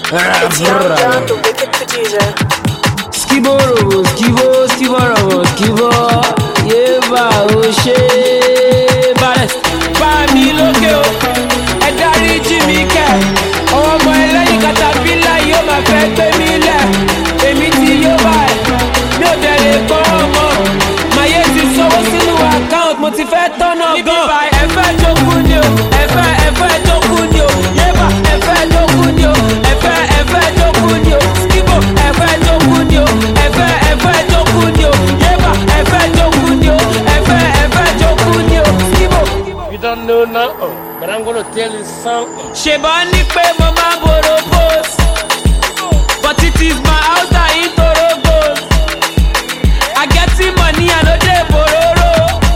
It's Young John, the wicked producer. Skiboro, skibo. Yeba, Oshe, Bares. Bami lókè o, ẹ dáríjì mi kẹ́. Ọmọ ẹlẹ́yin caterpillar yóò máa fẹ́ gbé mi lẹ̀. Èmi tí yóò bá ẹ̀, mi ò dẹ̀ lè gbọ́ ọmọ. Màyé ti sanwó sínú account, mo ti fẹ́ tọ́nà gan. Níbi bá ẹ fẹ́ jókòó ni o, ẹ fẹ́ jókòó ni o. Yeba, ẹ fẹ́ jókòó ni o, ẹ fẹ́ jókòó ni o. Skibo, ẹ fẹ́ jókòó ni o, ẹ fẹ́ jókòó ni o. Yeba, ẹ fẹ́ jókòó ni o, ẹ fẹ́ jókòó ni o. Skibo. You don't know now, but I'm gonna tell you something. Ṣèbá ní pé mo máa ń borò post, but it is my house that in Torogo. I get the money, I no dey bororo.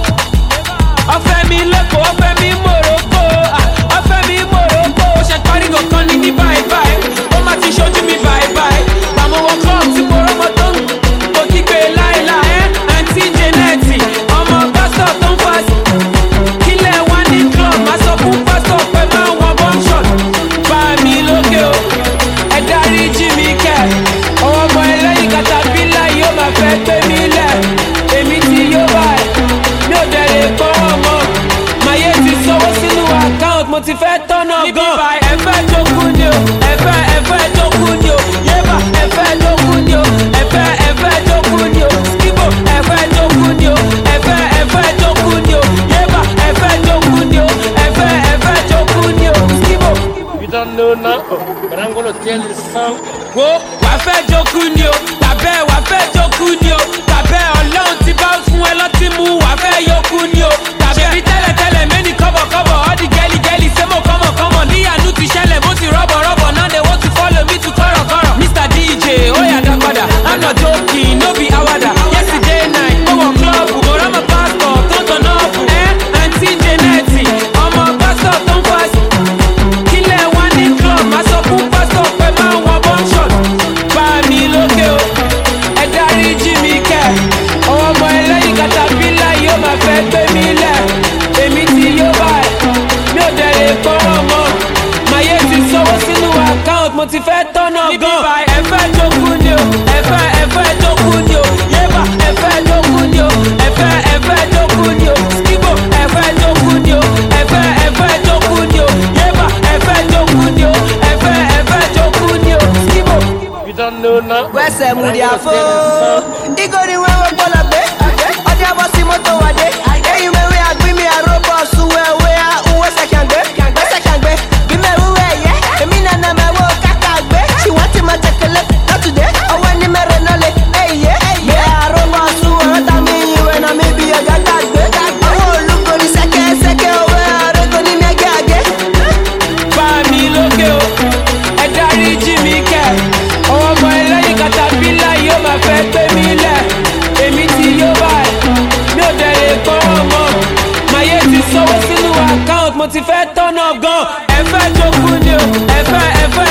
Ọ̀fẹ́ mi lẹ́kọ̀ọ́, ọ̀fẹ́ mi Morocco, ọ̀fẹ́ mi Morocco. Ó ṣe parí kankan ní ní báyìí, ó máa ti ṣojú mi báyìí. Bàmọ́ wọ club tí boró mọ́ tó ń kò kígbe láìláì. Àǹtí Jẹ́nẹ́tì, ọmọ pásítọ̀ tó ń fàṣì. Kílẹ̀ wá ní club, máa sọ fún pásítọ̀ pé máa ń wọ bọ́ńṣọ̀t. Bá mi lókè o, ẹ dáríjì mi kẹ́. Ọmọ ẹlẹ́yin caterpillar yóò máa fẹ́ gbé mi lẹ̀. Èmi tí yóò bá ẹ̀, mi ò dẹ̀ lè gbọ́ ọmọ. Màyé ti sanwó sínú account, mo ti fẹ́ tọ́nà gan. Níbi bá ẹ fẹ́ jókòó ni o, ẹ fẹ́ jókòó ni o. Yeba, ẹ fẹ́ jókòó ni o, ẹ fẹ́ jókòó ni o. Skibo, ẹ fẹ́ jókòó ni o, ẹ fẹ́ jókòó ni o. Yeba, ẹ fẹ́ jókòó ni o, ẹ fẹ́ jókòó ni o. Skibo. You don't know now, but I'm gonna tell you something. Wo wàá fẹ́ jókòó ni o, tàbẹ́ wàá fẹ́ jókòó ni o. Tàbẹ́ Ọlọ́run ti bá fún ẹ lọ́tí mu, wàá fẹ́ yókù ni o. Ṣèbí tẹ́lẹ̀tẹ́lẹ̀ mẹ́ni kọ́bọ̀kọ́bọ̀, all the gẹ́lì ṣé mo kọ́mọ̀. Níyànú ti ṣẹlẹ̀, mo ti rọ́bọ̀, now they want to follow me to kọ̀rọ̀kọ̀rọ̀. Mr. DJ, ó yá dá padà, I'm not joking, no be àwàdà. Yesterday night, mo wọ club, mo rán mọ́ passport, tó ń tọ̀nà ọ̀bù. Àǹtí Jẹ́nẹ́tì, ọmọ pásítọ̀ tó ń fàṣì. Kílẹ̀ wá ní club, máa sọ fún pásítọ̀ pé máa ń wọ bọ́ńṣọ̀t. Bá mi lókè o, ẹ dáríjì mi kẹ́. Ọmọ ẹlẹ́yin caterpillar yóò máa fẹ́ gbé mi lẹ̀. Èmi tí yóò bá ẹ̀, mi ò dẹ̀ lè gbọ́ ọmọ. Màyé ti sanwó sínú account, mo ti fẹ́ tọ́nà gan. Níbi bá ẹ fẹ́ jókòó ni o, ẹ fẹ́ jókòó ni o. Yeba, ẹ fẹ́ jókòó ni o, ẹ fẹ́ jókòó ni o. Skibo, ẹ fẹ́ jókòó ni o, ẹ fẹ́ jókòó ni o. Yeba, ẹ fẹ́ jókòó ni o, ẹ fẹ́ jókòó ni o. Skibo. You don't know now. Wẹ́sẹ̀ mú di àfo. Igori wẹ́wẹ́ gbọ́dọ̀ gbé. Ọdẹ bọ́ sí mọ́tò wàdé. Eyín mẹ́wé àgbín mi àròbọ̀ sùwẹ̀wé àwọ̀ ṣẹ̀kẹ̀ǹgbé. Ṣẹ̀kẹ̀ǹgbé bí mẹ́wúwẹ̀ yẹ. Èmi nànà mẹ́wọ́ kàkà gbé. Ṣìwọ́n ti máa jẹ̀kẹ̀lẹ̀ lọ́tùdé. Ọwọ́ ẹni mẹ́rẹ̀ náà lé. Ẹyẹ gbé àròbọ̀ sùwọ̀n tá mi ìwé náà mi bí ẹ̀gá gbàgbé. Àwọn olùkọ́ni ṣẹ̀kẹ̀ṣẹ̀kẹ̀ òwe àrẹ́kọ̀ ní mẹ́gẹ́ àgé. Bá mi lókè o, ẹ dáríjì mi kẹ́. Ọmọ ẹlẹ́yin caterpillar yóò máa fẹ́ gbé mi lẹ̀. Èmi tí yóò bá ẹ̀, mi ò dẹ̀ lè gbọ́ ọmọ. Màyé ti sanwó sínú account, mo ti fẹ́ tọ́nà gan. Ẹ fẹ́ jókòó ni o, ẹ fẹ́